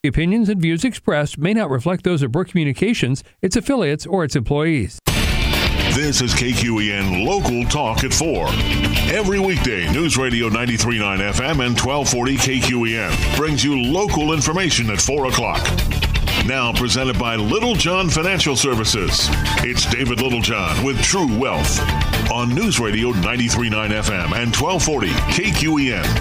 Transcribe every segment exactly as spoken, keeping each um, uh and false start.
The opinions and views expressed may not reflect those of Brooke Communications, its affiliates, or its employees. This is K Q E N Local Talk at four. Every weekday, News Radio ninety-three point nine F M and twelve forty K Q E N brings you local information at four o'clock. Now presented by Little John Financial Services. It's David Littlejohn with True Wealth on News Radio ninety-three point nine F M and twelve forty K Q E N.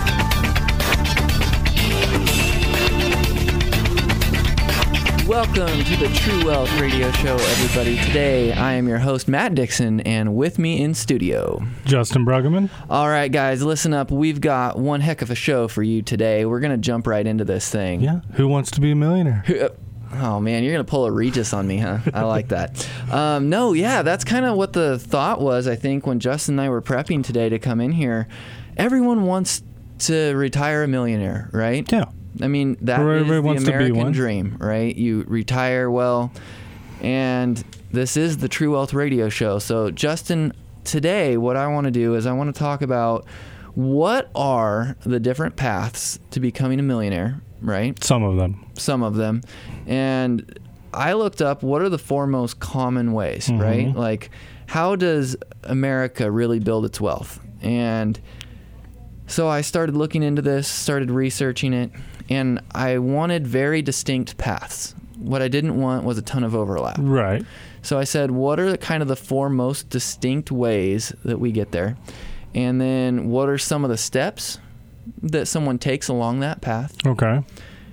Welcome to the True Wealth Radio Show, everybody. Today, I am your host, Matt Dixon, and with me in studio, Justin Bruggeman. All right, guys, listen up. We've got one heck of a show for you today. We're going to jump right into this thing. Yeah, who wants to be a millionaire? Oh, man, you're going to pull a Regis on me, huh? I like that. Um, no, yeah, that's kind of what the thought was, I think, when Justin and I were prepping today to come in here. Everyone wants to retire a millionaire, right? Yeah. I mean, that Everybody is the American dream, right? You retire well, and this is the True Wealth Radio Show. So, Justin, today what I want to do is I want to talk about what are the different paths to becoming a millionaire, right? Some of them. Some of them. And I looked up what are the four most common ways, mm-hmm. right? Like, how does America really build its wealth? And so I started looking into this, started researching it, and I wanted very distinct paths. What I didn't want was a ton of overlap. Right. So I said, what are the kind of the four most distinct ways that we get there? And then what are some of the steps that someone takes along that path? Okay.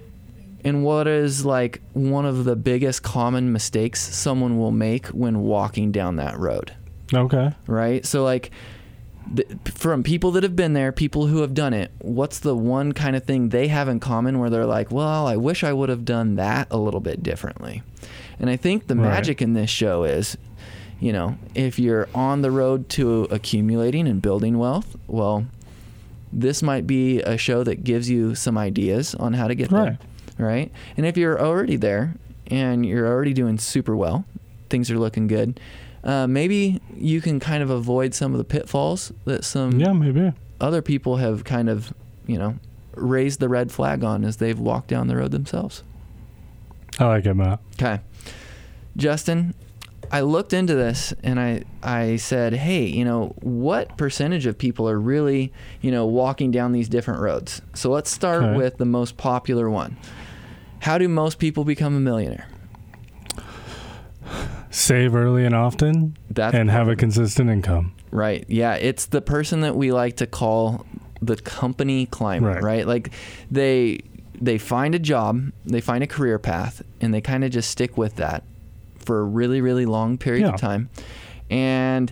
And what is like one of the biggest common mistakes someone will make when walking down that road? Okay. Right? So like, The, from people that have been there, people who have done it, what's the one kind of thing they have in common where they're like, well, I wish I would have done that a little bit differently? And I think the right. magic in this show is, you know, if you're on the road to accumulating and building wealth, well, this might be a show that gives you some ideas on how to get right. there, right? And if you're already there and you're already doing super well, things are looking good, Uh, maybe you can kind of avoid some of the pitfalls that some yeah, maybe. other people have kind of, you know, raised the red flag on as they've walked down the road themselves. I like it, Matt. Okay. Justin, I looked into this and I, I said, hey, you know, what percentage of people are really, you know, walking down these different roads? So let's start okay. with the most popular one. How do most people become a millionaire? Save early and often That's and have a perfect. consistent income. Right. Yeah. It's the person that we like to call the company climber, right? Right. Like they they find a job, they find a career path, and they kind of just stick with that for a really, really long period yeah. of time. And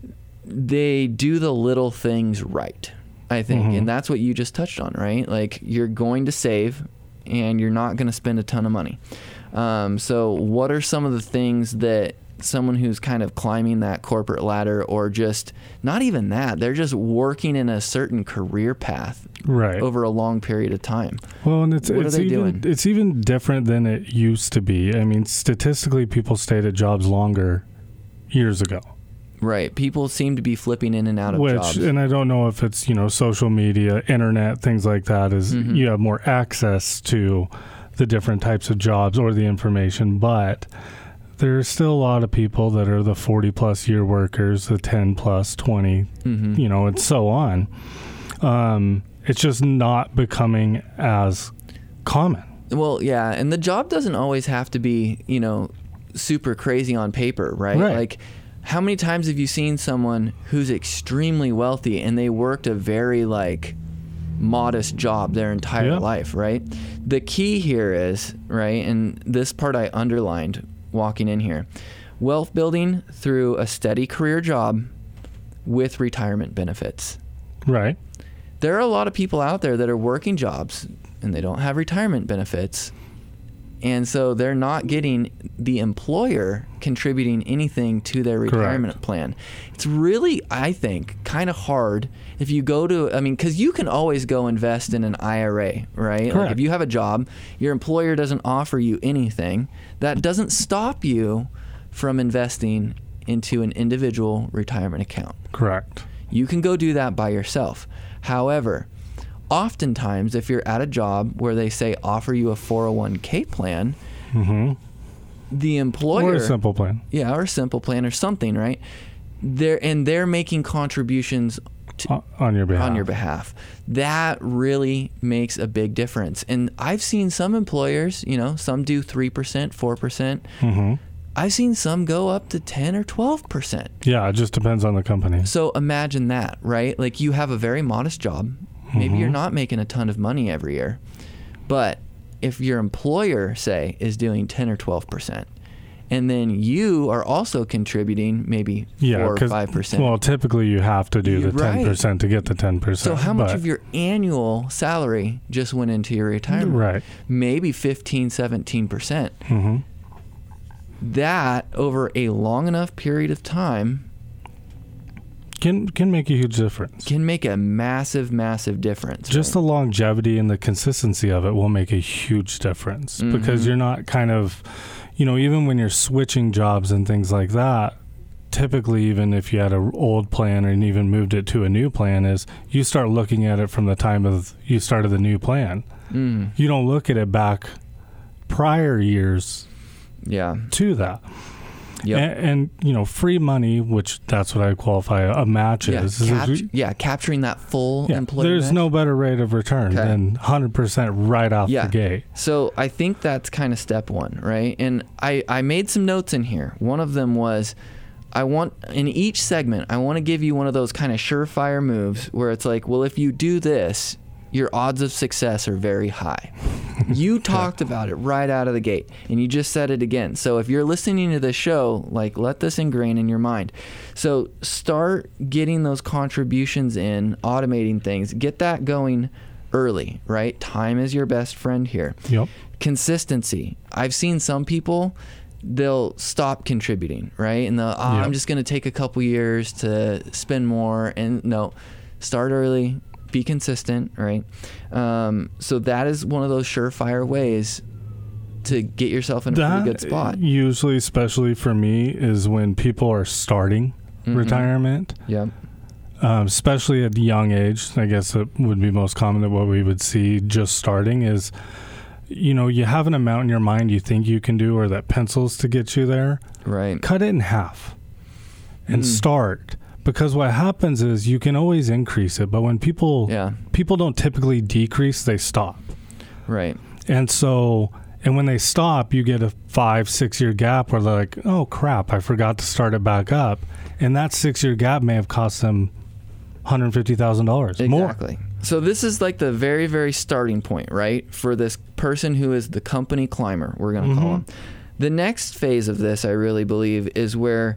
they do the little things right, I think. Mm-hmm. And that's what you just touched on, right? Like you're going to save and you're not going to spend a ton of money. Um, so what are some of the things that someone who's kind of climbing that corporate ladder, or just not even that, they're just working in a certain career path right. over a long period of time? Well, and it's, what it's are they even, doing? it's even different than it used to be. I mean, statistically, people stayed at jobs longer years ago. Right. People seem to be flipping in and out of Which, jobs. and I don't know if it's, you know, social media, internet, things like that, is Mm-hmm. you have more access to the different types of jobs or the information, but there's still a lot of people that are the forty plus year workers, the ten plus, twenty, mm-hmm. you know, and so on. Um, it's just not becoming as common. Well, yeah. And the job doesn't always have to be, you know, super crazy on paper, right? Right. Like, how many times have you seen someone who's extremely wealthy and they worked a very, like, modest job their entire yeah. life, right? The key here is, right, and this part I underlined walking in here, wealth building through a steady career job with retirement benefits. Right. There are a lot of people out there that are working jobs and they don't have retirement benefits. And so they're not getting the employer contributing anything to their retirement Correct. plan. It's really, I think, kind of hard if you go to, I mean, because you can always go invest in an I R A, right? Like if you have a job, your employer doesn't offer you anything. That doesn't stop you from investing into an individual retirement account. Correct. You can go do that by yourself. However, oftentimes, if you're at a job where they say offer you a four oh one k plan, mm-hmm. the employer... Or a simple plan. Yeah, or a simple plan or something, right? They're, and they're making contributions to, on your behalf. on your behalf. That really makes a big difference. And I've seen some employers, you know, some do three percent, four percent. Mm-hmm. I've seen some go up to ten or twelve percent. Yeah, it just depends on the company. So imagine that, right? Like you have a very modest job. Maybe Mm-hmm. you're not making a ton of money every year. But if your employer, say, is doing ten or twelve percent, and then you are also contributing maybe Yeah, four or 'cause, five percent. well, typically you have to do the Right. ten percent to get the ten percent. So how much but, of your annual salary just went into your retirement? Right. Maybe fifteen, seventeen percent. Mm-hmm. That, over a long enough period of time, Can can make a huge difference. can make a massive, massive difference. Just right? the longevity and the consistency of it will make a huge difference Mm-hmm. because you're not kind of, you know, even when you're switching jobs and things like that, typically even if you had an old plan and even moved it to a new plan, is you start looking at it from the time of you started the new plan. Mm, You don't look at it back prior years yeah. to that. Yep. And, and, you know, free money, which that's what I qualify a match Yeah, is. is cap- if you- yeah, capturing that full yeah, employee there's match. no better rate of return Okay. than one hundred percent right off Yeah. the gate. So I think that's kind of step one, right? And I, I made some notes in here. One of them was, I want, in each segment, I want to give you one of those kind of surefire moves where it's like, well, if you do this, your odds of success are very high. You talked about it right out of the gate, and you just said it again. So if you're listening to this show, like, let this ingrain in your mind. So start getting those contributions in, automating things. Get that going early, right? Time is your best friend here. Yep. Consistency. I've seen some people, they'll stop contributing, right? And they'll, oh, Yep. I'm just going to take a couple years to spend more. And no, start early, be consistent, right? Um, so that is one of those surefire ways to get yourself in a That pretty good spot. usually, especially for me, is when people are starting Mhm. retirement, Yep. um, especially at a young age. I guess it would be most common that what we would see just starting is, you know, you have an amount in your mind you think you can do or that pencils to get you there. Right. Cut it in half and Mm. start. Because what happens is you can always increase it, but when people Yeah. people don't typically decrease, they stop. Right. And so, and when they stop, you get a five, six year gap where they're like, oh crap, I forgot to start it back up. And that six year gap may have cost them one hundred fifty thousand dollars more. Exactly. So this is like the very, very starting point, right? For this person who is the company climber, we're going to Mm-hmm. call him. The next phase of this, I really believe, is where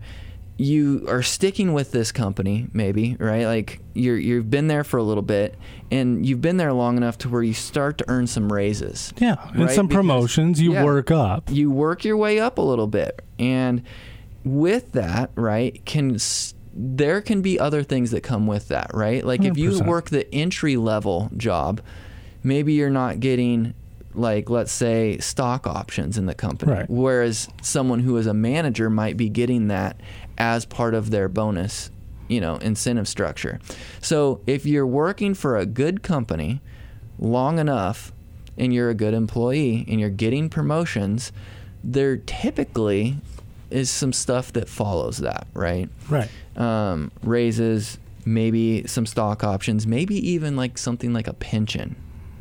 you are sticking with this company, maybe, right? Like you're, you've been there for a little bit, and you've been there long enough to where you start to earn some raises. Yeah. And Right, some because- promotions, you yeah. work up. You work your way up a little bit. And with that, right, can s- there can be other things that come with that, right? Like if one hundred you percent. work the entry level job, maybe you're not getting, like, let's say, stock options in the company. Right. Whereas someone who is a manager might be getting that as part of their bonus, you know, incentive structure. So if you're working for a good company long enough and you're a good employee and you're getting promotions, there typically is some stuff that follows that, right? Right. Um, raises, maybe some stock options, maybe even like something like a pension.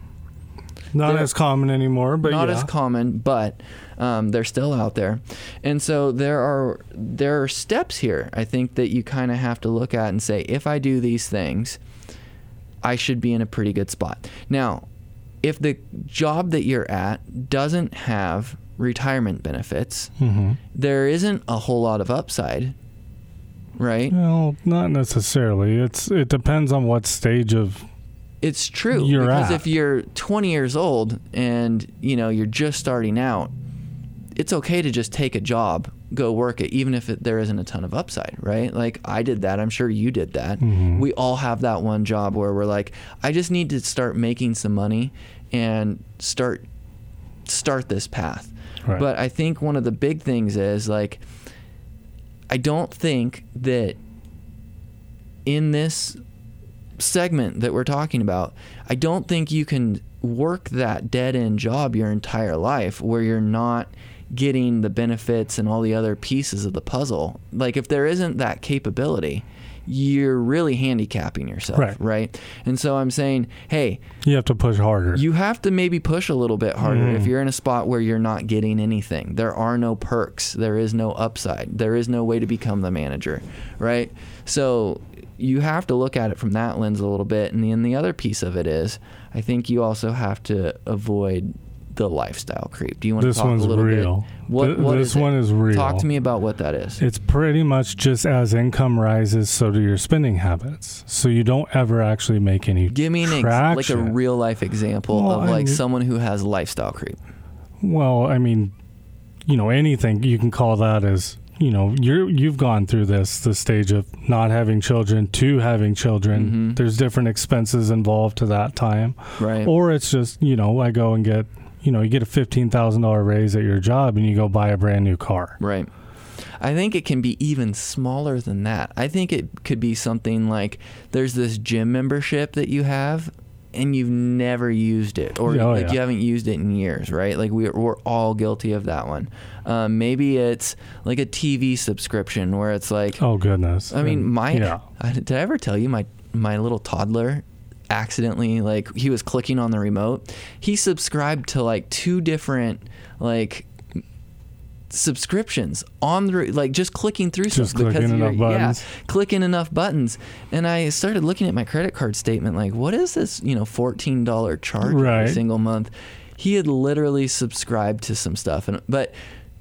Not They're- as common anymore, but Not yeah. as common, but um, they're still out there. And so there are there are steps here, I think, that you kind of have to look at and say, if I do these things, I should be in a pretty good spot. Now, if the job that you're at doesn't have retirement benefits, Mhm. there isn't a whole lot of upside, right? Well, not necessarily. It's it depends on what stage of It's true, You're because at. if you're twenty years old and you know you're just starting out, it's okay to just take a job, go work it, even if it, there isn't a ton of upside, right? Like I did that. I'm sure you did that. Mhm. We all have that one job where we're like, I just need to start making some money and start start this path. Right. But I think one of the big things is like, I don't think that in this segment that we're talking about, I don't think you can work that dead-end job your entire life where you're not getting the benefits and all the other pieces of the puzzle. Like, if there isn't that capability, you're really handicapping yourself, right? right? And so I'm saying, hey, you have to push harder. You have to maybe push a little bit harder mm. if you're in a spot where you're not getting anything. There are no perks. There is no upside. There is no way to become the manager, right? So you have to look at it from that lens a little bit. And then the other piece of it is, I think you also have to avoid the lifestyle creep. Do you want this to talk one's a little real. bit? What, Th- what this is one it? is real. Talk to me about what that is. It's pretty much just as income rises, so do your spending habits. So you don't ever actually make any Give me an ex- like a real life example well, of like I mean, someone who has lifestyle creep. Well, I mean, you know, anything you can call that as, you know, you're you've gone through this the stage of not having children to having children. Mm-hmm. There's different expenses involved to that time, right? Or it's just, you know, I go and get, you know, you get a fifteen thousand dollars raise at your job and you go buy a brand new car, right? I think it can be even smaller than that. I think it could be something like there's this gym membership that you have and you've never used it, or oh, like yeah. you haven't used it in years, right? Like we're, we're all guilty of that one. Um, maybe it's like a T V subscription where it's like, oh goodness. I mean, and, my, yeah. I, did I ever tell you my, my little toddler accidentally, like he was clicking on the remote. He subscribed to like two different like subscriptions on the, like just clicking through just stuff clicking enough buttons. Yeah, clicking enough buttons. And I started looking at my credit card statement like, what is this, you know, fourteen dollars charge right. every single month? He had literally subscribed to some stuff, and but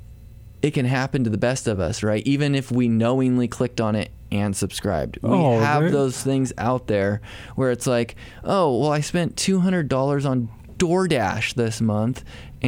it can happen to the best of us, right? Even if we knowingly clicked on it and subscribed. We oh, have those things out there where it's like, oh, well, I spent two hundred dollars on DoorDash this month,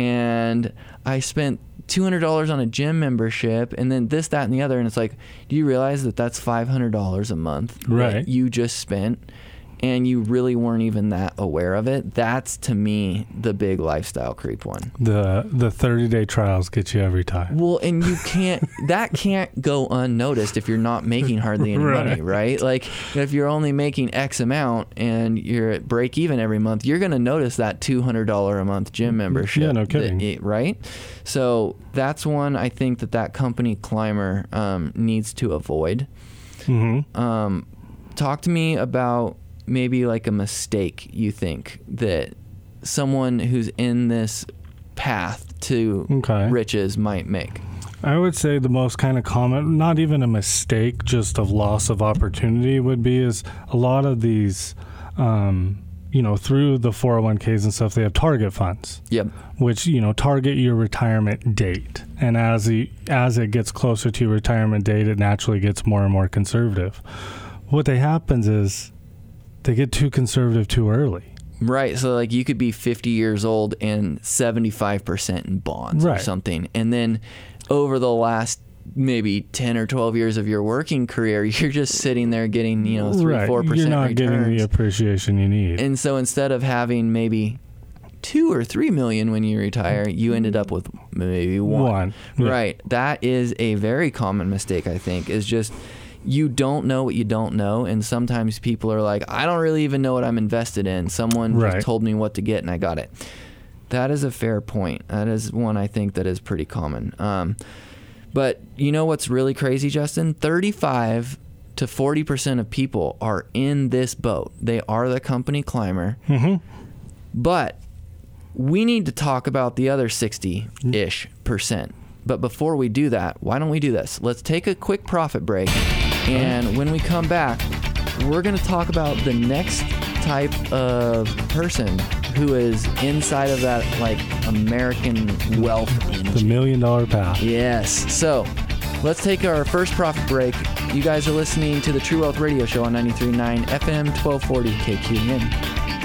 and I spent two hundred dollars on a gym membership, and then this, that, and the other. And it's like, do you realize that that's five hundred dollars a month right. that you just spent? And you really weren't even that aware of it. That's, to me, the big lifestyle creep one. The the thirty-day trials get you every time. Well, and you can't, that can't go unnoticed if you're not making hardly any right. money, right? Like, if you're only making X amount and you're at break even every month, you're going to notice that two hundred dollars a month gym membership. Yeah, no kidding. That, right? So that's one I think that that company climber um, needs to avoid. Mm-hmm. Um, talk to me about maybe like a mistake you think that someone who's in this path to okay. riches might make. I would say the most kind of common, not even a mistake, just of loss of opportunity would be is a lot of these, um, you know, through the four oh one k's and stuff, they have target funds. Yep. Which, you know, target your retirement date. And as, the, as it gets closer to your retirement date, it naturally gets more and more conservative. What they happens is they get too conservative too early. Right. So like you could be fifty years old and seventy-five percent in bonds right. or something. And then over the last maybe ten or twelve years of your working career, you're just sitting there getting, you know, three, right. four percent You're not returns. getting the appreciation you need. And so instead of having maybe two or three million when you retire, you ended up with maybe one. One. Yeah. Right. That is a very common mistake, I think, is just you don't know what you don't know. And sometimes people are like, I don't really even know what I'm invested in. Someone right. just told me what to get and I got it. That is a fair point. That is one I think that is pretty common. Um, but you know what's really crazy, Justin? thirty-five to forty percent of people are in this boat. They are the company climber. Mm-hmm. But we need to talk about the other sixty-ish percent. But before we do that, why don't we do this? Let's take a quick profit break. And when we come back, we're going to talk about the next type of person who is inside of that, like, American wealth engine. The million dollar path. Yes. So let's take our first profit break. You guys are listening to the True Wealth Radio Show on ninety-three point nine F M, twelve forty K Q E N.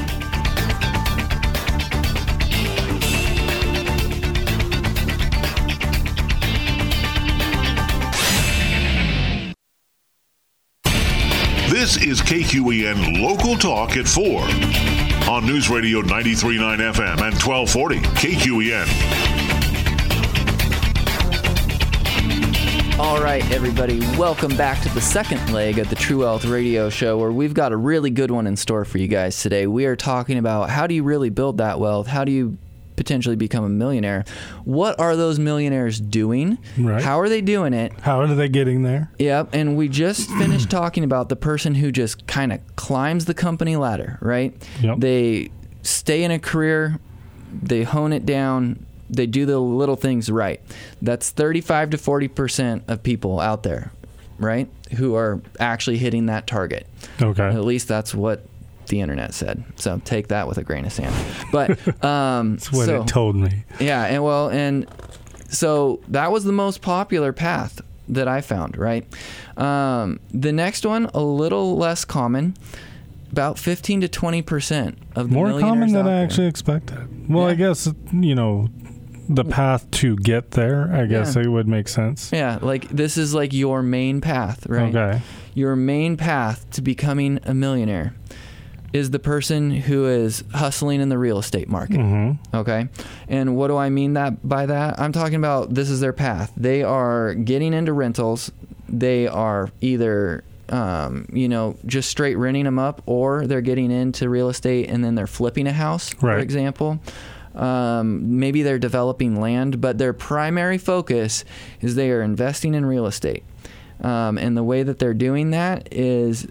This is K Q E N Local Talk at four on News Radio ninety-three point nine F M and twelve forty K Q E N. All right, everybody, welcome back to the second leg of the True Wealth Radio Show, where we've got a really good one in store for you guys today. We are talking about how do you really build that wealth? How do you potentially become a millionaire? What are those millionaires doing? Right. How are they doing it? How are they getting there? Yep, and we just finished talking about the person who just kind of climbs the company ladder, right? Yep. They stay in a career, they hone it down, they do the little things right. That's thirty-five to forty percent of people out there, right, who are actually hitting that target. Okay. At least that's what the internet said. So take that with a grain of sand. But um, that's what so, it told me. Yeah, and well, and so that was the most popular path that I found, right? Um, the next one, a little less common. About fifteen to twenty percent of the More millionaires common than out I there. actually expected. Well, Yeah. I guess, you know, the path to get there, I guess Yeah. it would make sense. Yeah, like this is like your main path, right? Okay. Your main path to becoming a millionaire is the person who is hustling in the real estate market. Mm-hmm. Okay. And what do I mean that by that? I'm talking about this is their path. They are getting into rentals. They are either um, you know, just straight renting them up, or they're getting into real estate and then they're flipping a house, for Right. example. Um, maybe they're developing land, but their primary focus is they are investing in real estate. Um, and the way that they're doing that is,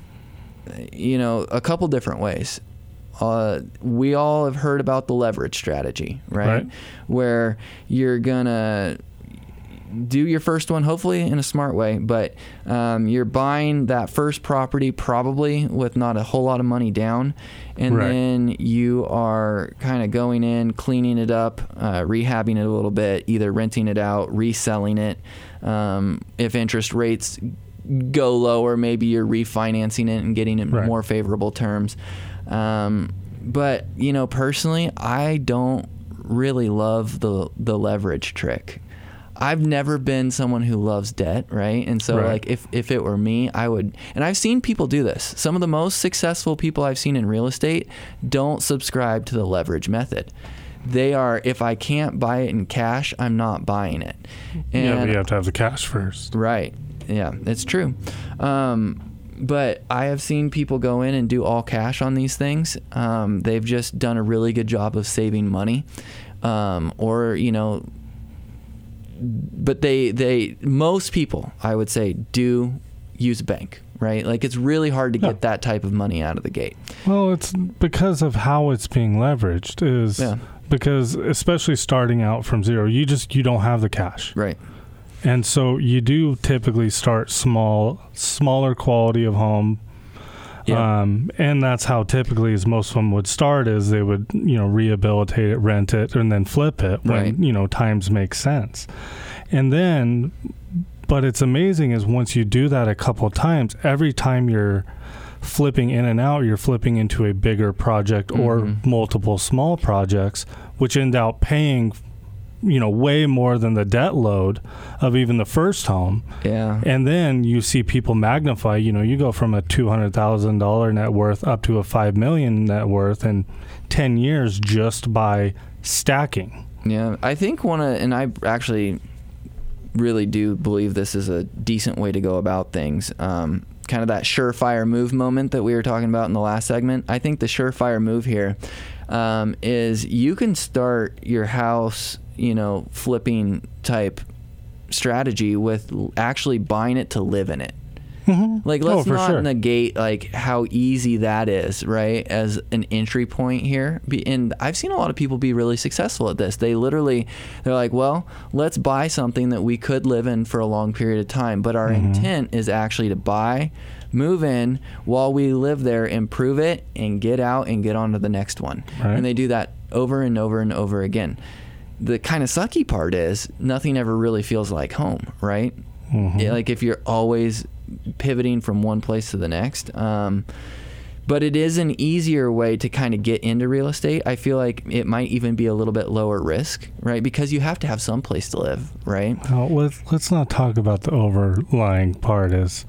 you know, a couple different ways. Uh, we all have heard about the leverage strategy, right? Right. Where you're gonna do your first one, hopefully in a smart way, but um, you're buying that first property probably with not a whole lot of money down, and Right. then you are kind of going in, cleaning it up, uh, rehabbing it a little bit, either renting it out, reselling it. Um, if interest rates go lower, maybe you're refinancing it and getting it Right. more favorable terms. Um, but, you know, personally, I don't really love the the leverage trick. I've never been someone who loves debt, right? And so, Right. like, if, if it were me, I would... And I've seen people do this. Some of the most successful people I've seen in real estate don't subscribe to the leverage method. They are, if I can't buy it in cash, I'm not buying it. And Yeah, but you have to have the cash first. Right. Yeah, it's true. Um, but I have seen people go in and do all cash on these things. Um, they've just done a really good job of saving money. Um, or, you know... But they, they, most people, I would say, do use a bank, right? Like, it's really hard to Yeah. get that type of money out of the gate. Well, it's because of how it's being leveraged is Yeah. because especially starting out from zero, you just, you don't have the cash. Right. And so you do typically start small, smaller quality of home. Yeah. Um, and that's how typically as most of them would start is they would, you know, rehabilitate it, rent it, and then flip it when, Right. you know, times make sense. And then, but it's amazing is once you do that a couple of times, every time you're flipping in and out, you're flipping into a bigger project or Mhm. multiple small projects, which end up paying, you know, way more than the debt load of even the first home. Yeah. And then you see people magnify, you know, you go from a two hundred thousand dollars net worth up to a five million dollars net worth in ten years just by stacking. Yeah, I think one of, and I actually really do believe this is a decent way to go about things. Um, kind of that surefire move moment that we were talking about in the last segment. I think the surefire move here um, is you can start your house, you know, flipping type strategy with actually buying it to live in it. Like, let's Oh, for not sure. negate like how easy that is, right, as an entry point here. Be, and I've seen a lot of people be really successful at this. They literally, they're like, well, let's buy something that we could live in for a long period of time, but our Mm-hmm. intent is actually to buy, move in while we live there, improve it, and get out and get on to the next one. Right. And they do that over and over and over again. The kind of sucky part is nothing ever really feels like home, right? Mhm. Yeah, like if you're always pivoting from one place to the next. Um, but it is an easier way to kind of get into real estate. I feel like it might even be a little bit lower risk, right? Because you have to have some place to live, right? Now, let's, let's not talk about the overlying part is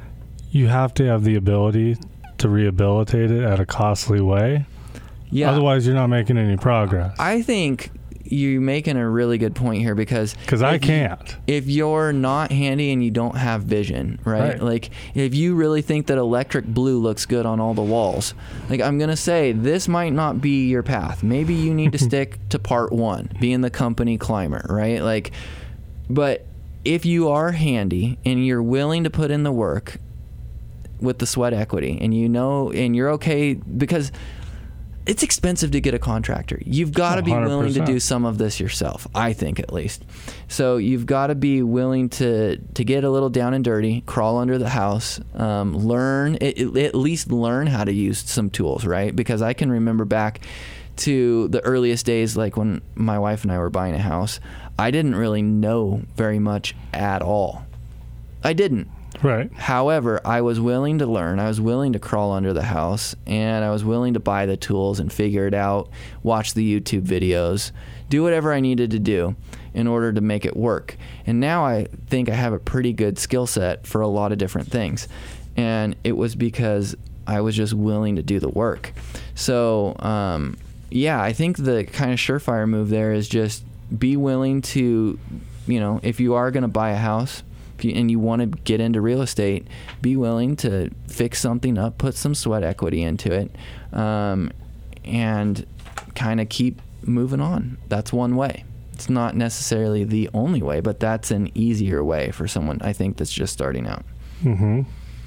you have to have the ability to rehabilitate it at a costly way. Yeah. Otherwise, you're not making any progress. I think you're making a really good point here because because I can't. You, if you're not handy and you don't have vision, right? right? Like if you really think that electric blue looks good on all the walls, like I'm gonna say this might not be your path. Maybe you need to stick to part one, being the company climber, right? Like, but if you are handy and you're willing to put in the work with the sweat equity, and you know, and you're okay because it's expensive to get a contractor. You've got to be one hundred percent willing to do some of this yourself, I think at least. So you've got to be willing to to get a little down and dirty, crawl under the house, um, learn, it, it, at least learn how to use some tools, right? Because I can remember back to the earliest days, like when my wife and I were buying a house, I didn't really know very much at all. I didn't. Right. However, I was willing to learn. I was willing to crawl under the house, and I was willing to buy the tools and figure it out, watch the YouTube videos, do whatever I needed to do in order to make it work. And now I think I have a pretty good skill set for a lot of different things. And it was because I was just willing to do the work. So, um, yeah, I think the kind of surefire move there is just be willing to, you know, if you are going to buy a house, and you want to get into real estate, be willing to fix something up, put some sweat equity into it, um, and kind of keep moving on. That's one way. It's not necessarily the only way, but that's an easier way for someone, I think, that's just starting out. Mm-hmm.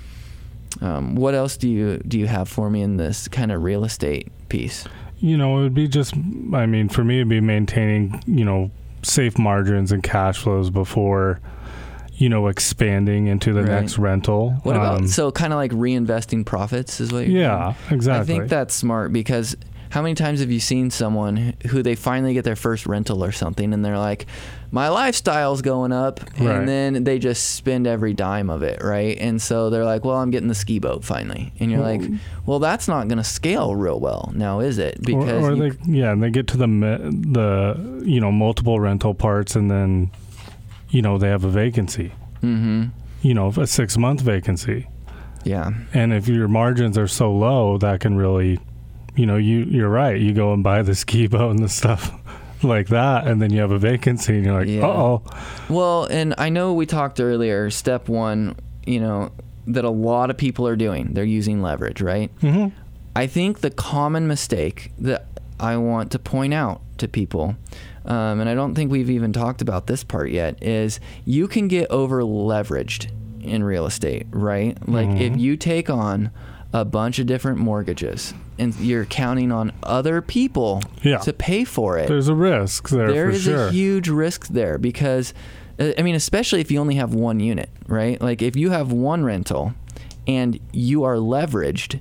Um, what else do you do you have for me in this kind of real estate piece? You know, it would be just, I mean, for me, it'd be maintaining, you know, safe margins and cash flows before, you know, expanding into the Right. next rental. What about, Um, so kind of like reinvesting profits is what you're yeah, saying? exactly. I think that's smart because how many times have you seen someone who they finally get their first rental or something and they're like, my lifestyle's going up, and Right. then they just spend every dime of it, right? And so they're like, well, I'm getting the ski boat finally. And you're like, well, that's not going to scale real well now, is it? Because or, or you, they, yeah, and they get to the mi- the you know multiple rental parts, and then you know they have a vacancy. mm-hmm. You know, a six month vacancy. Yeah. And if your margins are so low, that can really, you know, you you're right. You go and buy the ski boat and the stuff like that, and then you have a vacancy, and you're like, Yeah. uh oh. Well, and I know we talked earlier, step one, you know, that a lot of people are doing. They're using leverage, right? Mm-hmm. I think the common mistake that I want to point out to people, um, and I don't think we've even talked about this part yet, is you can get over leveraged in real estate, right? Like Mhm. if you take on a bunch of different mortgages and you're counting on other people Yeah. to pay for it, There's a risk there, there for is sure. a huge risk there because, uh, I mean, especially if you only have one unit, right? Like if you have one rental and you are leveraged,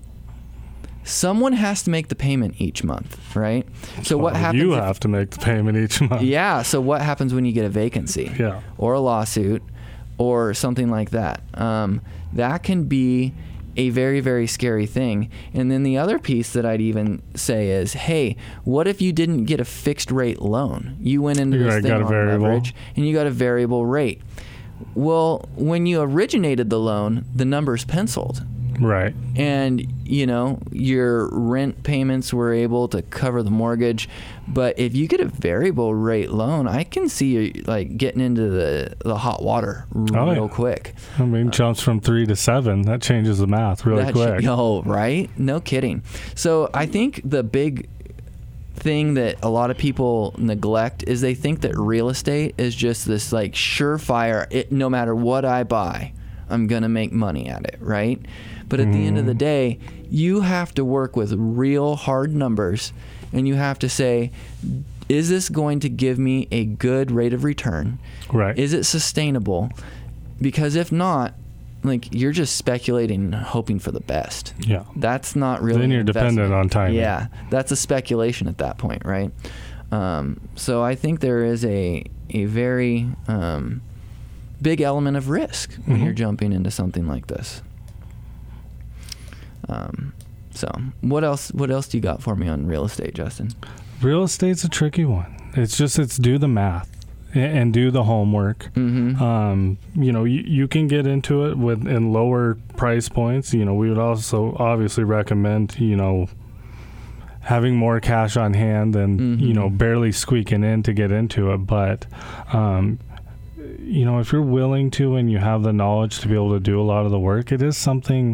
someone has to make the payment each month, right? So what Well, happens? You if- have to make the payment each month. Yeah. So what happens when you get a vacancy? Yeah. Or a lawsuit, or something like that? Um, that can be a very, very scary thing. And then the other piece that I'd even say is, hey, what if you didn't get a fixed rate loan? You went into You this got thing a on variable. leverage and you got a variable rate. Well, when you originated the loan, the number's penciled. Right. And, you know, your rent payments were able to cover the mortgage. But if you get a variable rate loan, I can see you like getting into the, the hot water Oh, real yeah. quick. I mean, jumps from three to seven. That changes the math really That quick. sh- oh, right? No kidding. So I think the big thing that a lot of people neglect is they think that real estate is just this like surefire, it, no matter what I buy, I'm going to make money at it, right? But at the end of the day, you have to work with real hard numbers, and you have to say, is this going to give me a good rate of return? Right. Is it sustainable? Because if not, like you're just speculating and hoping for the best. Yeah. That's not really Then an you're dependent investment. on timing. Yeah, that's a speculation at that point, right? Um, so I think there is a a very um, big element of risk when Mhm. you're jumping into something like this. Um, so what else? What else do you got for me on real estate, Justin? Real estate's a tricky one. It's just, it's do the math and, and do the homework. Mm-hmm. Um, you know, you, you can get into it with in lower price points. You know, we would also obviously recommend, you know, having more cash on hand than, Mm-hmm. you know, barely squeaking in to get into it. But, um, you know, if you're willing to and you have the knowledge to be able to do a lot of the work, it is something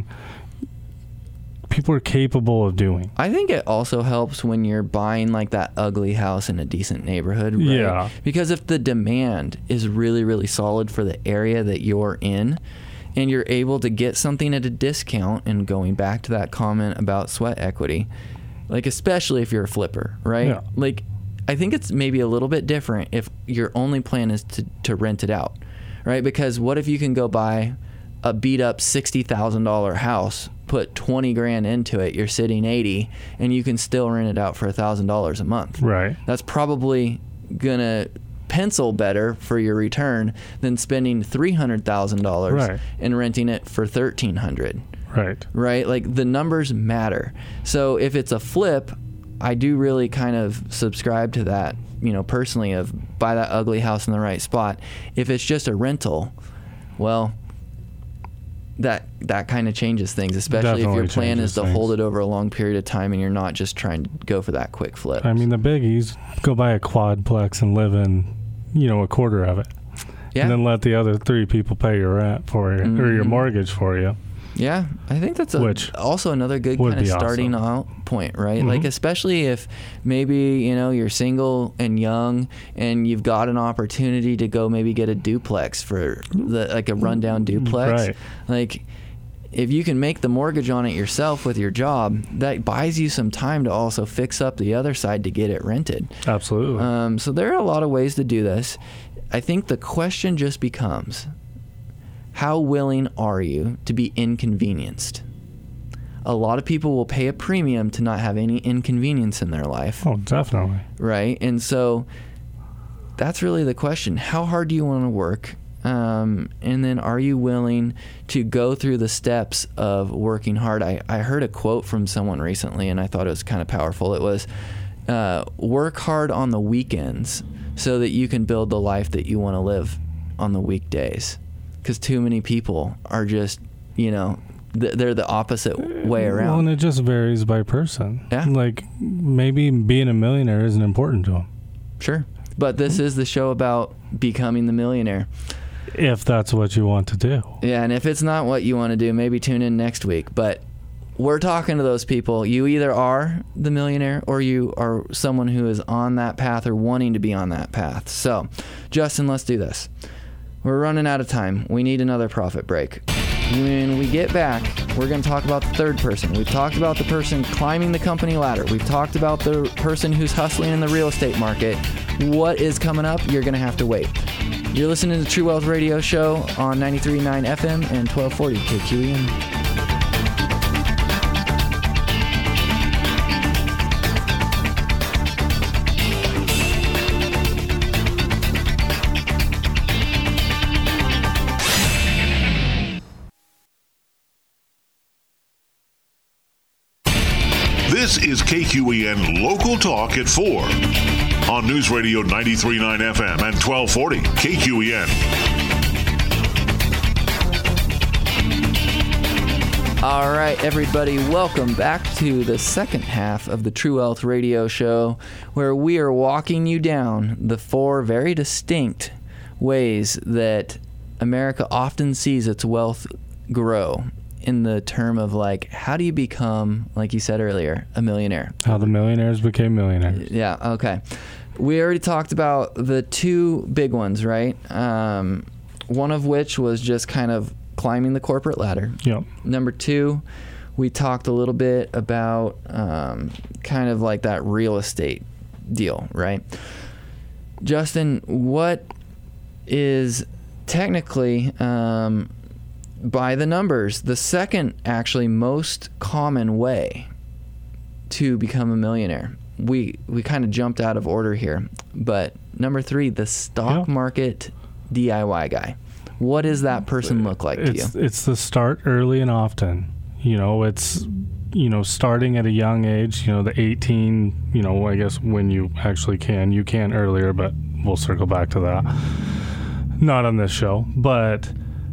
people are capable of doing. I think it also helps when you're buying like that ugly house in a decent neighborhood, right? Yeah. Because if the demand is really, really solid for the area that you're in, and you're able to get something at a discount, and going back to that comment about sweat equity, like especially if you're a flipper, right? Yeah. Like I think it's maybe a little bit different if your only plan is to, to rent it out, right? Because what if you can go buy a beat up sixty thousand dollars house, put twenty grand into it, you're sitting eighty, and you can still rent it out for one thousand dollars a month. Right. That's probably going to pencil better for your return than spending three hundred thousand dollars Right. and renting it for thirteen hundred dollars. Right. Right? Like the numbers matter. So if it's a flip, I do really kind of subscribe to that, you know, personally, of buy that ugly house in the right spot. If it's just a rental, well, that that kind of changes things, especially Definitely if your plan changes is to things. hold it over a long period of time and you're not just trying to go for that quick flip. I mean, the biggies, go buy a quadplex and live in, you know, a quarter of it. Yeah. And then let the other three people pay your rent for you, or your Mhm. mortgage for you. Yeah, I think that's a, Which also another good would kind of be starting awesome. out point, right? Mhm. Like especially if maybe, you know, you're single and young and you've got an opportunity to go maybe get a duplex for the like a rundown duplex. Right. Like if you can make the mortgage on it yourself with your job, that buys you some time to also fix up the other side to get it rented. Absolutely. Um, so there are a lot of ways to do this. I think the question just becomes, how willing are you to be inconvenienced? A lot of people will pay a premium to not have any inconvenience in their life, oh, definitely. right? And so that's really the question. How hard do you want to work? Um, and then are you willing to go through the steps of working hard? I, I heard a quote from someone recently, and I thought it was kind of powerful. It was, uh, work hard on the weekends so that you can build the life that you want to live on the weekdays. Because too many people are just, you know, th- they're the opposite way Well, around. and it just varies by person. Yeah. Like, maybe being a millionaire isn't important to them. Sure. But this is the show about becoming the millionaire. If that's what you want to do. Yeah, and if it's not what you want to do, maybe tune in next week. But we're talking to those people. You either are the millionaire or you are someone who is on that path or wanting to be on that path. So, Justin, let's do this. We're running out of time. We need another profit break. When we get back, we're going to talk about the third person. We've talked about the person climbing the company ladder. We've talked about the person who's hustling in the real estate market. What is coming up? You're going to have to wait. You're listening to the True Wealth Radio Show on ninety-three point nine F M and twelve forty K Q E N. This is K Q E N Local Talk at four on News Radio ninety-three point nine F M and twelve forty K Q E N. All right, everybody, welcome back to the second half of the True Wealth Radio Show, where we are walking you down the four very distinct ways that America often sees its wealth grow, in the term of like, how do you become, like you said earlier, a millionaire? How the millionaires became millionaires. Yeah, okay. We already talked about the two big ones, right? Um, one of which was just kind of climbing the corporate ladder. Yep. Number two, we talked a little bit about um, kind of like that real estate deal, right? Justin, what is technically, um, by the numbers, the second actually most common way to become a millionaire? We we kind of jumped out of order here, but number three, the stock Yeah. market D I Y guy. What does that person look like to you? It's it's the start early and often. You know, it's you know starting at a young age. You know, the eighteen. You know, I guess when you actually can, you can earlier, but we'll circle back to that. Not on this show, but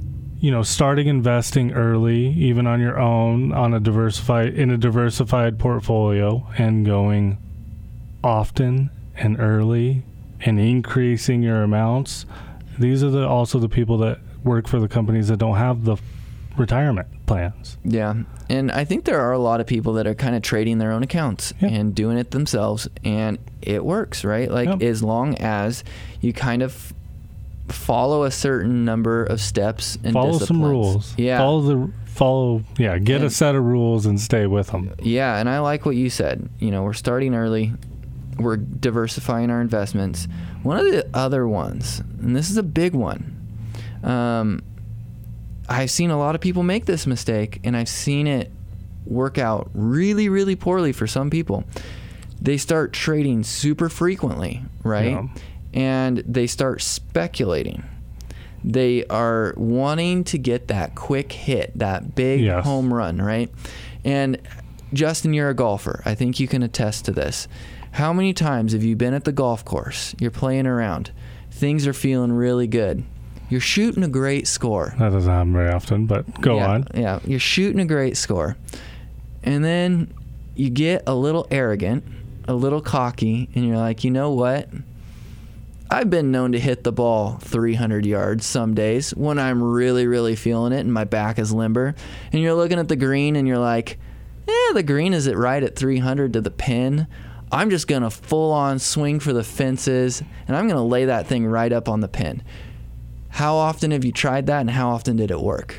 you know, starting investing early, even on your own, on a diversified in a diversified portfolio, and going often and early and increasing your amounts. These are the also the people that work for the companies that don't have the retirement plans. Yeah. And I think there are a lot of people that are kind of trading their own accounts yeah. and doing it themselves, and it works, right? Like yep. as long as you kind of follow a certain number of steps and follow disciplines. some rules. Yeah. Follow the follow yeah, get and, a set of rules and stay with them. Yeah, and I like what you said. You know, we're starting early. We're diversifying our investments. One of the other ones, and this is a big one, um, I've seen a lot of people make this mistake, and I've seen it work out really, really poorly for some people. They start trading super frequently, right? Yeah. And they start speculating. They are wanting to get that quick hit, that big yes. home run, right? And Justin, you're a golfer. I think you can attest to this. How many times have you been at the golf course? You're playing around. Things are feeling really good. You're shooting a great score. That doesn't happen very often, but go yeah, on. Yeah, you're shooting a great score. And then you get a little arrogant, a little cocky, and you're like, you know what? I've been known to hit the ball three hundred yards some days when I'm really, really feeling it and my back is limber. And you're looking at the green and you're like, eh, the green is it right at three hundred to the pin. I'm just going to full on swing for the fences, and I'm going to lay that thing right up on the pin. How often have you tried that, and how often did it work?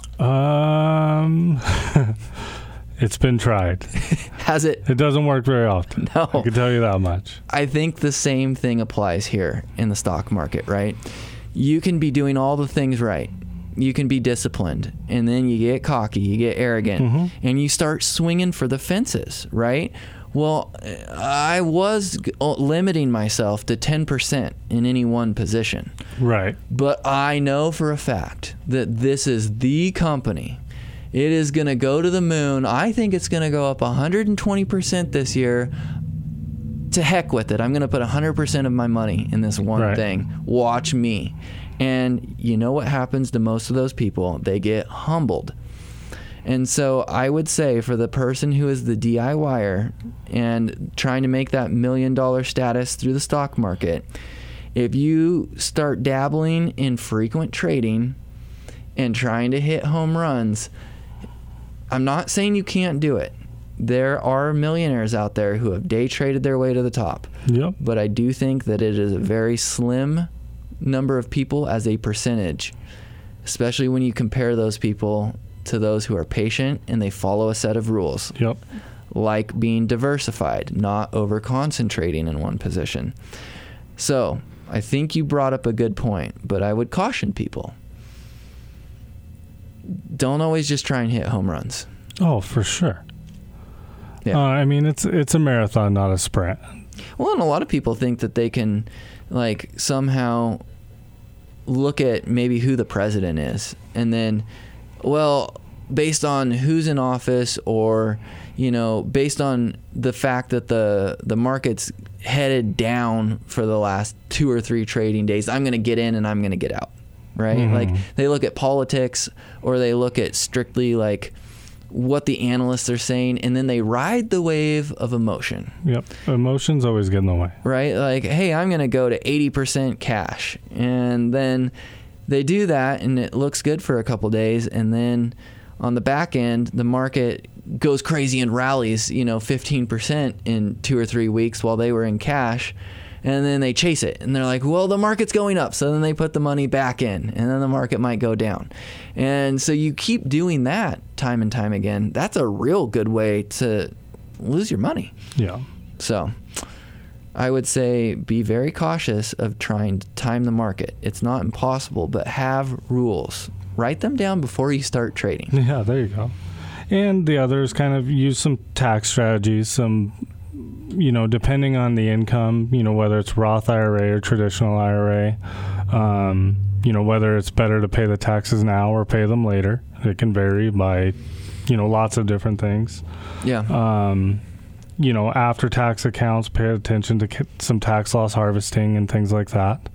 Um, it's been tried. Has it? It doesn't work very often. No. I can tell you that much. I think the same thing applies here in the stock market, right? You can be doing all the things right. You can be disciplined, and then you get cocky, you get arrogant, mm-hmm. and you start swinging for the fences, right? Well, I was limiting myself to ten percent in any one position. Right. But I know for a fact that this is the company. It is going to go to the moon. I think it's going to go up one hundred twenty percent this year. To heck with it. I'm going to put one hundred percent of my money in this one right. thing. Watch me. And you know what happens to most of those people? They get humbled. And so I would say for the person who is the DIYer and trying to make that million dollar status through the stock market, if you start dabbling in frequent trading and trying to hit home runs, I'm not saying you can't do it. There are millionaires out there who have day traded their way to the top. Yep. But I do think that it is a very slim number of people as a percentage, especially when you compare those people to those who are patient and they follow a set of rules. Yep. Like being diversified, not over concentrating in one position. So I think you brought up a good point, but I would caution people. Don't always just try and hit home runs. Oh, for sure. Yeah. Uh, I mean, it's it's a marathon, not a sprint. Well, and a lot of people think that they can, like, somehow look at maybe who the president is, and then, well, based on who's in office, or, you know, based on the fact that the the market's headed down for the last two or three trading days, I'm going to get in and I'm going to get out, right? Mm-hmm. Like, they look at politics, or they look at strictly, like, what the analysts are saying, and then they ride the wave of emotion. Yep. Emotions always get in the way. Right? Like, hey, I'm going to go to eighty percent cash. And then they do that, and it looks good for a couple days, and then on the back end, the market goes crazy and rallies, you know, fifteen percent in two or three weeks while they were in cash. And then they chase it, and they're like, well, the market's going up. So then they put the money back in, and then the market might go down. And so you keep doing that time and time again. That's a real good way to lose your money. Yeah. So I would say be very cautious of trying to time the market. It's not impossible, but have rules. Write them down before you start trading. Yeah, there you go. And the others kind of use some tax strategies, some... you know, depending on the income, you know, whether it's Roth I R A or traditional I R A, um, you know, whether it's better to pay the taxes now or pay them later. It can vary by, you know, lots of different things. Yeah. Um, you know, after tax accounts, pay attention to some tax loss harvesting and things like that.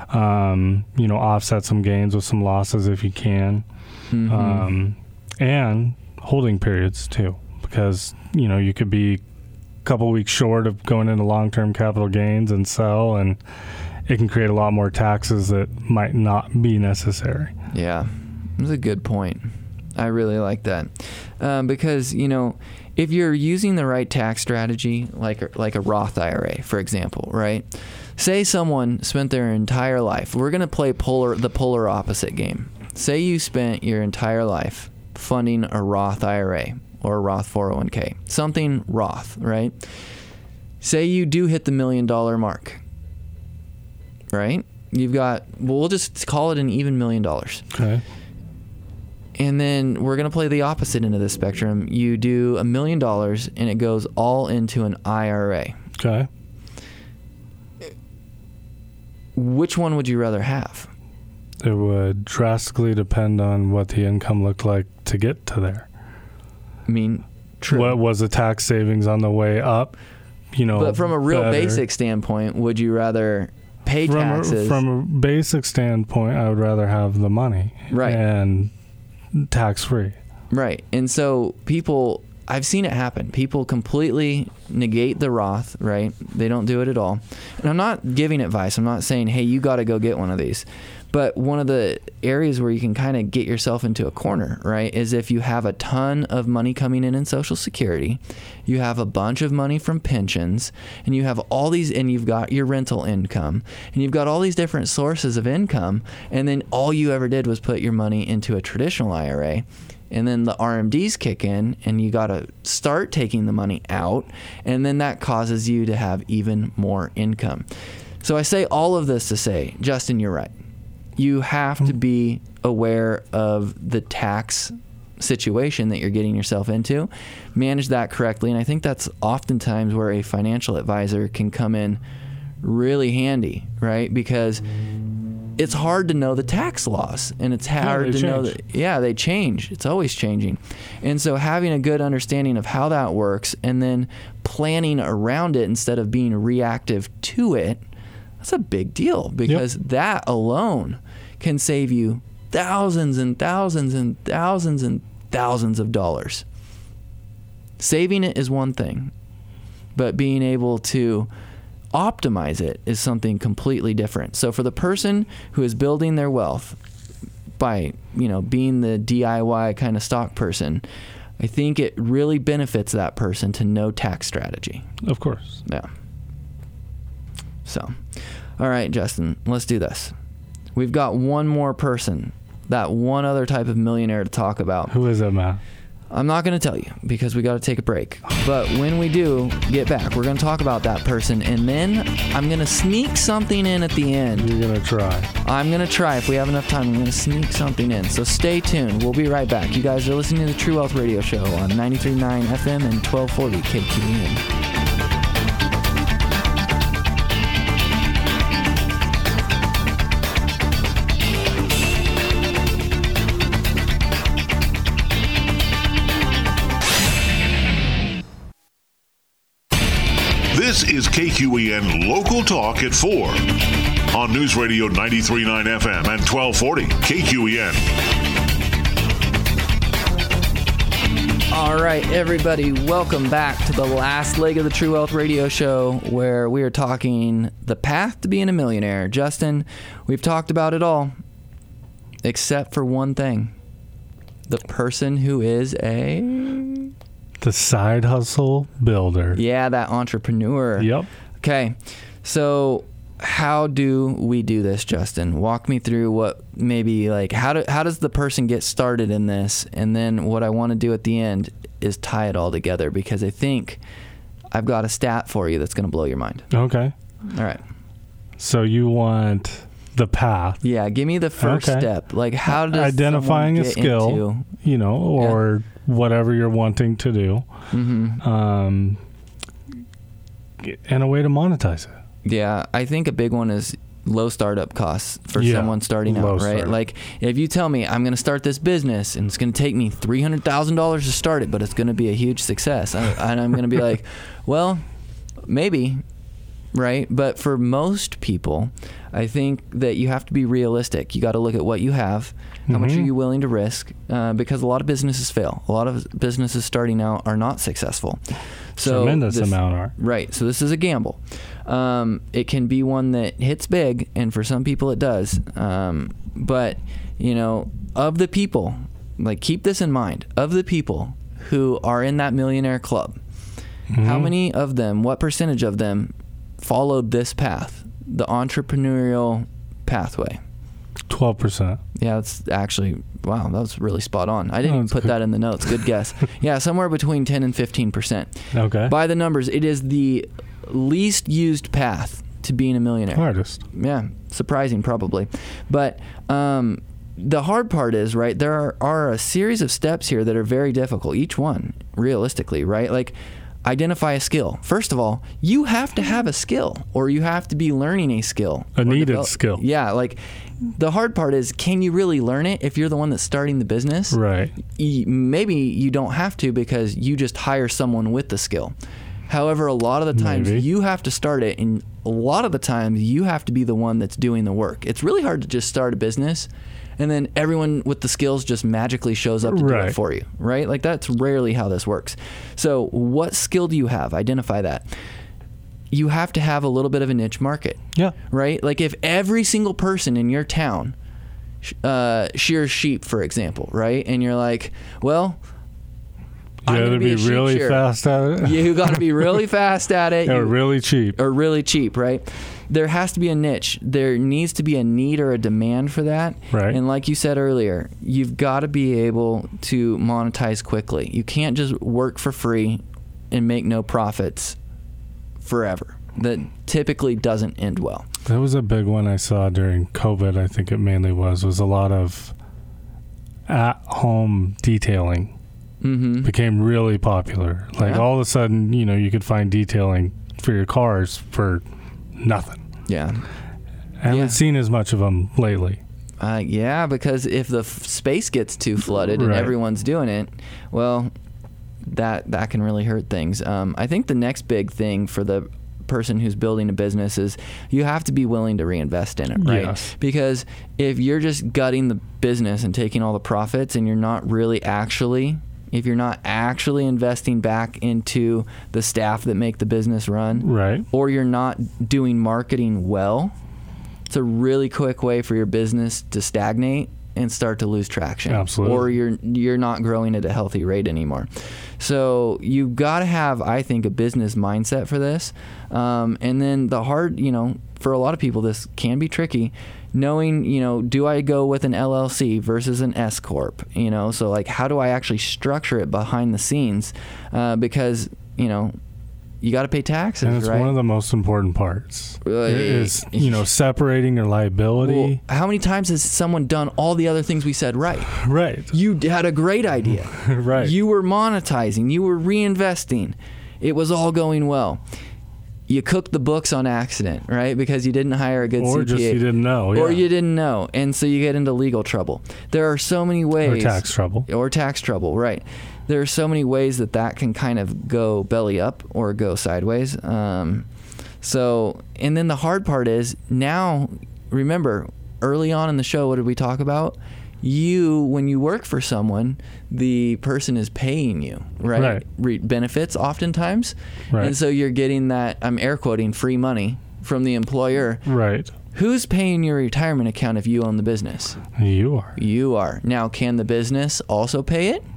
Um, you know, offset some gains with some losses if you can. Mm-hmm. Um, and holding periods too, because, you know, you could be a couple weeks short of going into long-term capital gains and sell, and it can create a lot more taxes that might not be necessary. Yeah, that's a good point. I really like that. Um, because, you know, if you're using the right tax strategy, like like a Roth I R A, for example, right? Say someone spent their entire life. We're going to play polar the polar opposite game. Say you spent your entire life funding a Roth I R A or a Roth four oh one k, something Roth, right? Say you do hit the million dollar mark, right? You've got, well, we'll just call it an even million dollars. Okay. And then we're going to play the opposite end of the spectrum. You do a million dollars and it goes all into an I R A. Okay. Which one would you rather have? It would drastically depend on what the income looked like to get to there. I mean, true. What was the tax savings on the way up? You know, but from a real better. basic standpoint, would you rather pay from taxes? A, from a basic standpoint, I would rather have the money. Right. And tax-free. Right. And so people, I've seen it happen. People completely negate the Roth, right? They don't do it at all. And I'm not giving advice. I'm not saying, hey, you got to go get one of these. But one of the areas where you can kind of get yourself into a corner, right, is if you have a ton of money coming in in Social Security, you have a bunch of money from pensions, and you have all these, and you've got your rental income, and you've got all these different sources of income, and then all you ever did was put your money into a traditional I R A. And then the R M Ds kick in, and you got to start taking the money out, and then that causes you to have even more income. So I say all of this to say, Justin, you're right. You have to be aware of the tax situation that you're getting yourself into, manage that correctly, and I think that's oftentimes where a financial advisor can come in really handy, right? Because it's hard to know the tax laws, and it's hard yeah, to change. know that, yeah, they change. It's always changing. And so having a good understanding of how that works and then planning around it instead of being reactive to it, that's a big deal, because yep. that alone can save you thousands and thousands and thousands and thousands of dollars. Saving it is one thing, but being able to optimize it is something completely different. So for the person who is building their wealth by, you know, being the D I Y kind of stock person, I think it really benefits that person to know tax strategy. Of course. Yeah. So, all right, Justin, let's do this. We've got one more person, that one other type of millionaire to talk about. Who is it, Matt? I'm not going to tell you because we got to take a break. But when we do get back, we're going to talk about that person. And then I'm going to sneak something in at the end. You're going to try. I'm going to try. If we have enough time, I'm going to sneak something in. So stay tuned. We'll be right back. You guys are listening to the True Wealth Radio Show on ninety-three point nine F M and twelve forty K Q E N. This is K Q E N Local Talk at four on News Radio ninety-three point nine F M and twelve forty K Q E N. All right, everybody, welcome back to the last leg of the True Wealth Radio Show, where we are talking the path to being a millionaire. Justin, we've talked about it all, except for one thing. The person who is a... The side hustle builder. Yeah, that entrepreneur. Yep. Okay, so how do we do this, Justin? Walk me through what maybe, like, how do how does the person get started in this? And then what I want to do at the end is tie it all together, because I think I've got a stat for you that's going to blow your mind. Okay. All right. So you want the path. Yeah, give me the first okay. step. Like, how does identifying a get skill, into, you know, or yeah. whatever you're wanting to do, mm-hmm. um, and a way to monetize it. Yeah, I think a big one is low startup costs for yeah, someone starting out, right? Startup. Like, if you tell me I'm going to start this business and it's going to take me three hundred thousand dollars to start it, but it's going to be a huge success, I, and I'm going to be like, well, maybe. right? But for most people, I think that you have to be realistic. You got to look at what you have. How mm-hmm. much are you willing to risk? Uh, because a lot of businesses fail. A lot of businesses starting out are not successful. So Tremendous this, amount are. Right. So this is a gamble. Um, it can be one that hits big, and for some people it does. Um, but, you know, of the people, like keep this in mind, of the people who are in that millionaire club, mm-hmm. how many of them, what percentage of them followed this path, the entrepreneurial pathway? twelve percent. Yeah, that's actually, wow, that was really spot on. I didn't Oh, even put good. that in the notes. Good guess. Yeah, somewhere between ten and fifteen percent. Okay. By the numbers, it is the least used path to being a millionaire. Hardest. Yeah, surprising probably. But um, the hard part is, right, there are, are a series of steps here that are very difficult, each one, realistically, right? Like, identify a skill. First of all, you have to have a skill, or you have to be learning a skill. A needed develop- skill. Yeah, like, the hard part is, can you really learn it if you're the one that's starting the business? Right. Y- Maybe you don't have to because you just hire someone with the skill. However, a lot of the times Maybe. you have to start it, and a lot of the times you have to be the one that's doing the work. It's really hard to just start a business and then everyone with the skills just magically shows up to do Right. it for you, right? Like, that's rarely how this works. So what skill do you have? Identify that. You have to have a little bit of a niche market, Yeah. right? Like, if every single person in your town uh, shears sheep, for example, right? And you're like, well, You I'm got gonna to be, a sheep really shearer. fast at it. You got to be really fast at it. Or You- really cheap. or really cheap, right? There has to be a niche. There needs to be a need or a demand for that. Right. And like you said earlier, you've got to be able to monetize quickly. You can't just work for free and make no profits forever. That typically doesn't end well. That was a big one I saw during COVID, I think it mainly was, was a lot of at-home detailing. Mm-hmm. Became really popular. Like, Yeah. all of a sudden, you know, you could find detailing for your cars for nothing. Yeah. I haven't Yeah. seen as much of them lately. Uh, yeah, because if the f- space gets too flooded and Right. everyone's doing it, well, that that can really hurt things. Um, I think the next big thing for the person who's building a business is you have to be willing to reinvest in it, right? Yes. Because if you're just gutting the business and taking all the profits and you're not really actually, if you're not actually investing back into the staff that make the business run, Right. or you're not doing marketing well, it's a really quick way for your business to stagnate and start to lose traction. Absolutely. Or you're you're not growing at a healthy rate anymore. So you've got to have, I think, a business mindset for this. Um, and then the hard, you know, for a lot of people, this can be tricky. Knowing, you know, do I go with an L L C versus an S corp? You know, so like, how do I actually structure it behind the scenes? Uh, because, you know, you got to pay taxes, And it's right? one of the most important parts. Uh, is, you know, separating your liability. Well, how many times has someone done all the other things we said right? Right. You had a great idea. Right. You were monetizing. You were reinvesting. It was all going well. You cooked the books on accident, right? Because you didn't hire a good Or C P A. just you didn't know. Or yeah. you didn't know. And so you get into legal trouble. There are so many ways. Or tax trouble. Or tax trouble, right. There are so many ways that that can kind of go belly up or go sideways. Um, so, and then the hard part is now, remember, early on in the show, what did we talk about? You, when you work for someone, the person is paying you, right? Right. Re- benefits oftentimes. Right. And so you're getting that, I'm air quoting, free money from the employer. Right. Who's paying your retirement account if you own the business? You are. You are. Now, can the business also pay it?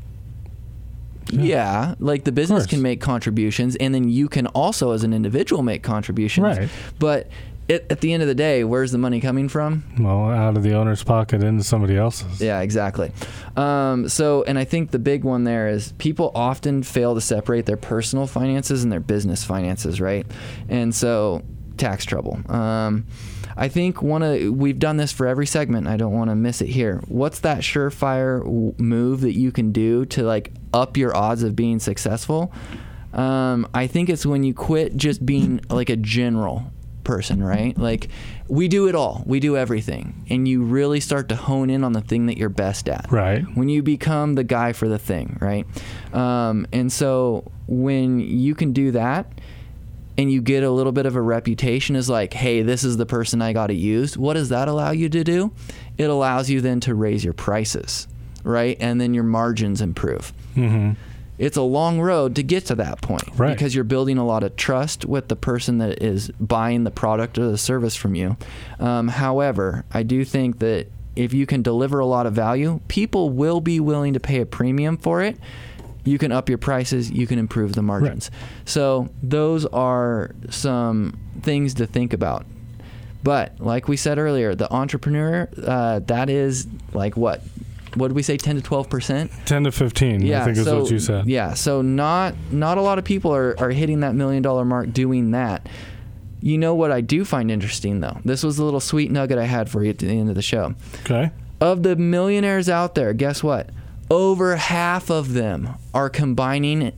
Yeah. yeah. Like the business course. can make contributions, and then you can also, as an individual, make contributions. Right. But it, at the end of the day, where's the money coming from? Well, out of the owner's pocket into somebody else's. Yeah, exactly. Um, so, and I think the big one there is people often fail to separate their personal finances and their business finances, right? And so, tax trouble. Um, I think one of we've done this for every segment. I don't want to miss it here. What's that surefire w- move that you can do to like up your odds of being successful? Um, I think it's when you quit just being like a general person, right? Like we do it all. We do everything. And you really start to hone in on the thing that you're best at. Right. When you become the guy for the thing, right? Um, and so when you can do that, and you get a little bit of a reputation as like, hey, this is the person I got to use, what does that allow you to do? It allows you then to raise your prices, right? And then your margins improve. Mm-hmm. It's a long road to get to that point, right? Because you're building a lot of trust with the person that is buying the product or the service from you. Um, however, I do think that if you can deliver a lot of value, people will be willing to pay a premium for it. You can up your prices, you can improve the margins. Right. So those are some things to think about. But like we said earlier, the entrepreneur, uh, that is like what? What did we say, ten to twelve percent? ten to fifteen, yeah, I think so, is what you said. Yeah, so not not a lot of people are, are hitting that million dollar mark doing that. You know what I do find interesting, though? This was a little sweet nugget I had for you at the end of the show. Okay. Of the millionaires out there, guess what? Over half of them are combining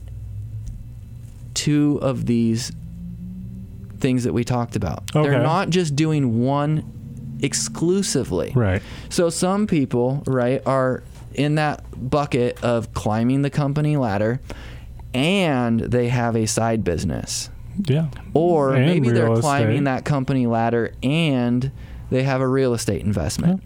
two of these things that we talked about. Okay. They're not just doing one exclusively. Right. So some people, right, are in that bucket of climbing the company ladder and they have a side business. Yeah. Or and maybe they're estate. climbing that company ladder and they have a real estate investment. Yeah.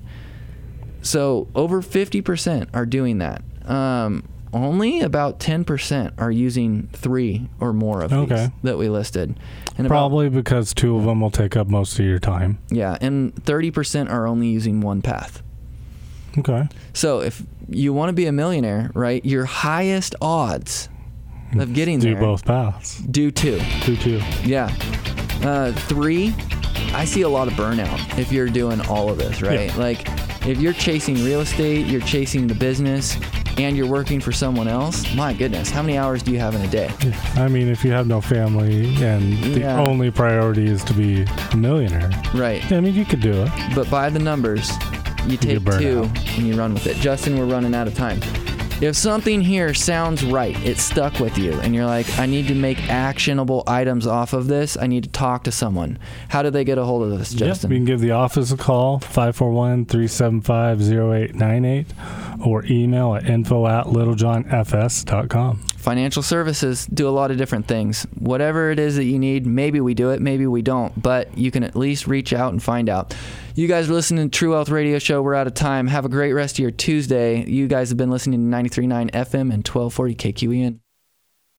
So over fifty percent are doing that. Um, only about ten percent are using three or more of okay. these that we listed. And Probably about, because two of them will take up most of your time. Yeah, and thirty percent are only using one path. Okay. So if you want to be a millionaire, right, your highest odds of getting do there. Do both paths. Do two. Do two. Yeah. Uh, three, I see a lot of burnout if you're doing all of this, right? Yeah. Like, if you're chasing real estate, you're chasing the business, and you're working for someone else, my goodness, how many hours do you have in a day? I mean, if you have no family and the yeah. only priority is to be a millionaire. Right. I mean, you could do it. But by the numbers, you take two and you run with it. Justin, we're running out of time. If something here sounds right, it stuck with you, and you're like, I need to make actionable items off of this, I need to talk to someone. How do they get a hold of this, Justin? Yep, you can give the office a call, five four one, three seven five, zero eight nine eight, or email at info at littlejohnfs dot com. Financial services do a lot of different things. Whatever it is that you need, maybe we do it, maybe we don't, but you can at least reach out and find out. You guys are listening to True Wealth Radio Show. We're out of time. Have a great rest of your Tuesday. You guys have been listening to ninety-three point nine F M and twelve forty K Q E N.